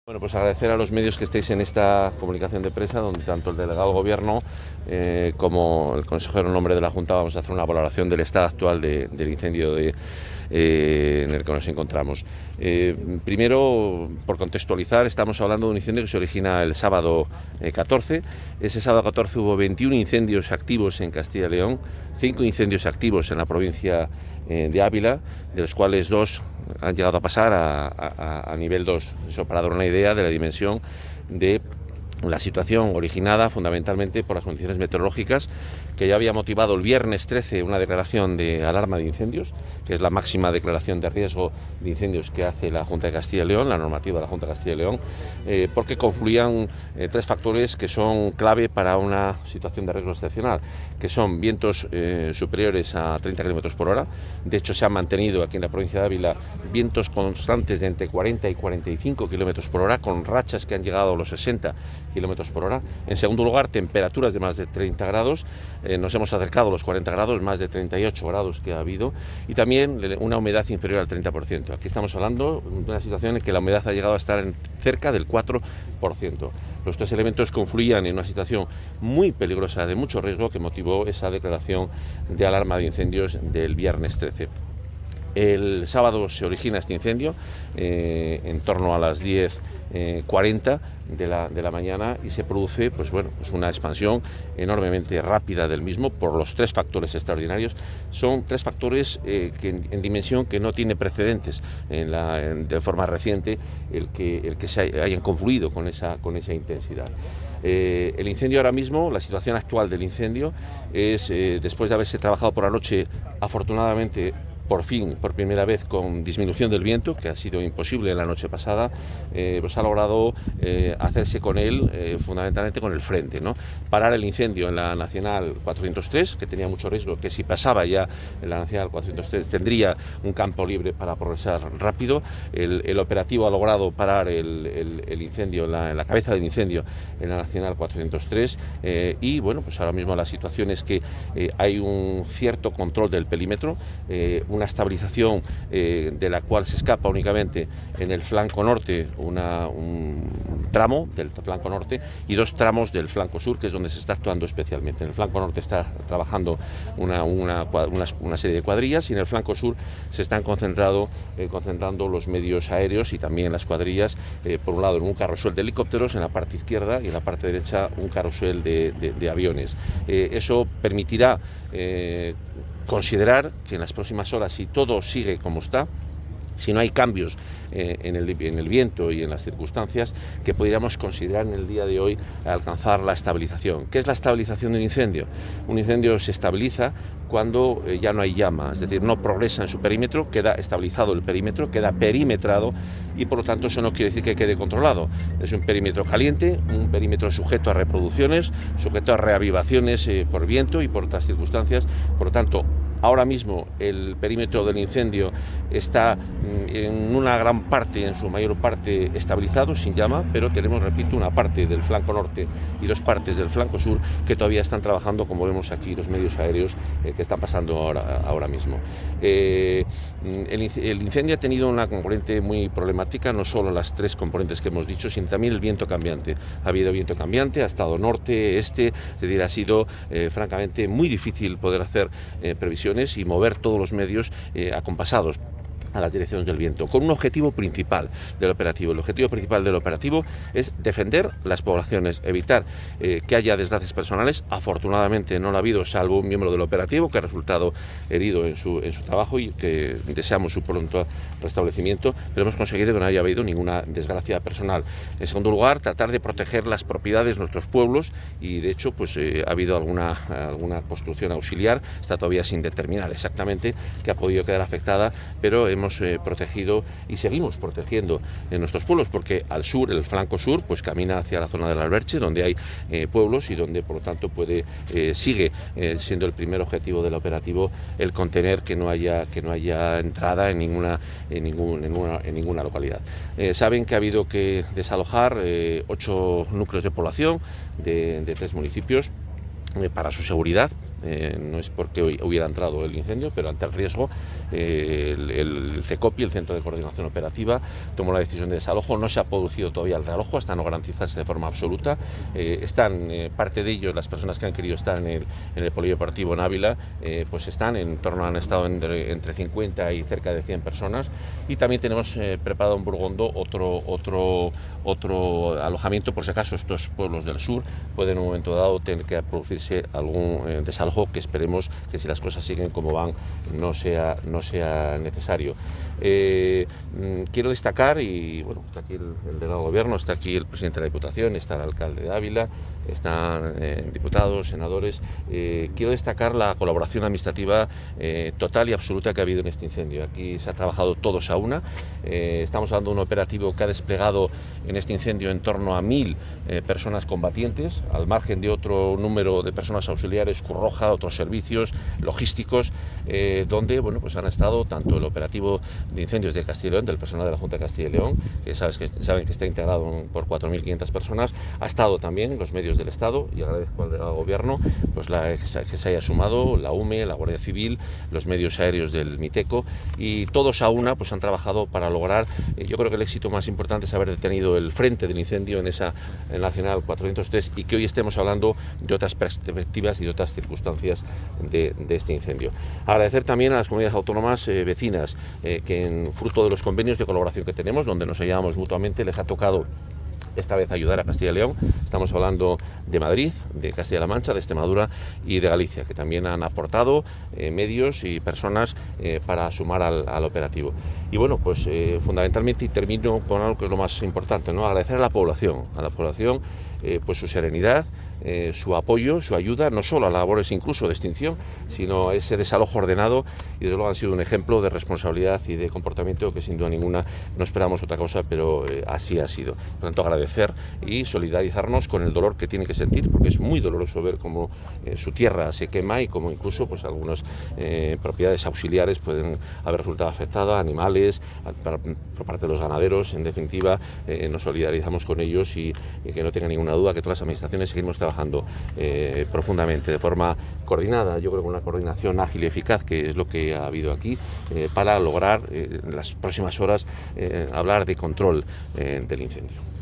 Bueno, pues agradecer a los medios que estéis en esta comunicación de prensa, donde tanto el delegado del Gobierno como el consejero en nombre de la Junta vamos a hacer una valoración del estado actual del incendio en el que nos encontramos. Primero, por contextualizar, estamos hablando de un incendio que se origina el sábado 14. Ese sábado 14 hubo 21 incendios activos en Castilla y León, 5 incendios activos en la provincia de Ávila, de los cuales 2 han llegado a pasar a nivel 2. Eso para dar una idea de la dimensión de la situación originada fundamentalmente por las condiciones meteorológicas, que ya había motivado el viernes 13 una declaración de alarma de incendios, que es la máxima declaración de riesgo de incendios que hace la Junta de Castilla y León, la normativa de la Junta de Castilla y León, porque confluían 3 factores que son clave para una situación de riesgo excepcional, que son vientos superiores a 30 km por hora. De hecho, se han mantenido aquí en la provincia de Ávila vientos constantes de entre 40 y 45 km por hora, con rachas que han llegado a los 60 km por hora. En segundo lugar, temperaturas de más de 30 grados, nos hemos acercado a los 40 grados, más de 38 grados que ha habido, y también una humedad inferior al 30%. Aquí estamos hablando de una situación en que la humedad ha llegado a estar cerca del 4%. Los 3 elementos confluían en una situación muy peligrosa, de mucho riesgo, que motivó esa declaración de alarma de incendios del viernes 13. El sábado se origina este incendio en torno a las 10:40 de la mañana, y se produce pues una expansión enormemente rápida del mismo por los 3 factores extraordinarios. Son 3 factores que en dimensión que no tiene precedentes de forma reciente el que se hayan confluido con esa intensidad. El incendio ahora mismo, la situación actual del incendio es, después de haberse trabajado por la noche, afortunadamente, por primera vez, con disminución del viento, que ha sido imposible la noche pasada, pues ha logrado hacerse con él, fundamentalmente con el frente, ¿no? Parar el incendio en la Nacional 403, que tenía mucho riesgo, que si pasaba ya en la Nacional 403 tendría un campo libre para progresar rápido. El operativo ha logrado parar el incendio, la cabeza del incendio en la Nacional 403, y bueno, pues ahora mismo la situación es que hay un cierto control del perímetro, una estabilización de la cual se escapa únicamente en el flanco norte un tramo del flanco norte y 2 tramos del flanco sur, que es donde se está actuando especialmente. En el flanco norte está trabajando una serie de cuadrillas, y en el flanco sur se están concentrando los medios aéreos y también las cuadrillas, por un lado en un carrusel de helicópteros en la parte izquierda, y en la parte derecha un carrusel de aviones. Eso permitirá considerar que en las próximas horas, si todo sigue como está, si no hay cambios en el viento y en las circunstancias, que podríamos considerar en el día de hoy alcanzar la estabilización. ¿Qué es la estabilización de un incendio? Un incendio se estabiliza cuando ya no hay llama, es decir, no progresa en su perímetro, queda estabilizado el perímetro, queda perimetrado, y por lo tanto eso no quiere decir que quede controlado. Es un perímetro caliente, un perímetro sujeto a reproducciones, sujeto a reavivaciones por viento y por otras circunstancias. Por lo tanto, ahora mismo el perímetro del incendio está en una gran parte, en su mayor parte, estabilizado, sin llama, pero tenemos, repito, una parte del flanco norte y 2 partes del flanco sur que todavía están trabajando, como vemos aquí, los medios aéreos que están pasando ahora mismo. El incendio ha tenido una componente muy problemática, no solo las 3 componentes que hemos dicho, sino también el viento cambiante. Ha habido viento cambiante, ha estado norte, este, es decir, ha sido francamente muy difícil poder hacer previsiones y mover todos los medios acompasados a las direcciones del viento, con un objetivo principal del operativo. El objetivo principal del operativo es defender las poblaciones, evitar que haya desgracias personales. Afortunadamente no lo ha habido, salvo un miembro del operativo que ha resultado herido en su trabajo, y que deseamos su pronto restablecimiento, pero hemos conseguido que no haya habido ninguna desgracia personal. En segundo lugar, tratar de proteger las propiedades de nuestros pueblos, y de hecho pues ha habido alguna construcción auxiliar, está todavía sin determinar exactamente, que ha podido quedar afectada, pero hemos protegido y seguimos protegiendo en nuestros pueblos, porque al sur, el flanco sur, pues camina hacia la zona del Alberche, donde hay pueblos, y donde por lo tanto sigue siendo el primer objetivo del operativo el contener que no haya entrada en ninguna localidad. Saben que ha habido que desalojar 8 núcleos de población de 3 municipios para su seguridad, no es porque hubiera entrado el incendio, pero ante el riesgo el CECOPI, el Centro de Coordinación Operativa, tomó la decisión de desalojo. No se ha producido todavía el realojo hasta no garantizarse de forma absoluta. Están parte de ellos, las personas que han querido estar en el polideportivo en Ávila, pues han estado entre 50 y cerca de 100 personas, y también tenemos preparado en Burgondo otro alojamiento por si acaso estos pueblos del sur pueden en un momento dado tener que producirse algún desalojo, que esperemos que si las cosas siguen como van no sea necesario. Quiero destacar, y bueno, está aquí el delegado de gobierno, está aquí el presidente de la Diputación, está el alcalde de Ávila, están diputados, senadores. Quiero destacar la colaboración administrativa total y absoluta que ha habido en este incendio. Aquí se ha trabajado todos a una. Estamos hablando de un operativo que ha desplegado en este incendio en torno a 1000 personas combatientes, al margen de otro número de personas auxiliares, Cruz Roja, otros servicios logísticos, donde bueno, pues han estado tanto el operativo de incendios de Castilla y León, del personal de la Junta de Castilla y León, que saben que está integrado por 4.500 personas, ha estado también los medios del Estado, y agradezco al gobierno pues que se haya sumado la UME, la Guardia Civil, los medios aéreos del MITECO, y todos a una pues han trabajado para lograr, yo creo que el éxito más importante es haber detenido el frente del incendio en la Nacional 403, y que hoy estemos hablando de otras perspectivas y de otras circunstancias de este incendio. Agradecer también a las comunidades autónomas vecinas que en fruto de los convenios de colaboración que tenemos, donde nos ayudamos mutuamente, les ha tocado esta vez ayudar a Castilla y León. Estamos hablando de Madrid, de Castilla-La Mancha, de Extremadura y de Galicia, que también han aportado medios y personas para sumar al operativo. Y bueno, pues fundamentalmente, y termino con algo que es lo más importante, ¿no? Agradecer a la población pues su serenidad, su apoyo, su ayuda, no solo a labores incluso de extinción, sino a ese desalojo ordenado, y desde luego han sido un ejemplo de responsabilidad y de comportamiento que sin duda ninguna no esperamos otra cosa, pero así ha sido. Por tanto, agradecer y solidarizarnos con el dolor que tienen que sentir, porque es muy doloroso ver cómo su tierra se quema y cómo incluso pues algunas propiedades auxiliares pueden haber resultado afectadas, animales, por parte de los ganaderos. En definitiva, nos solidarizamos con ellos, y que no tengan ninguna duda que todas las administraciones seguimos trabajando profundamente, de forma coordinada, yo creo que una coordinación ágil y eficaz, que es lo que ha habido aquí, para lograr en las próximas horas hablar de control del incendio.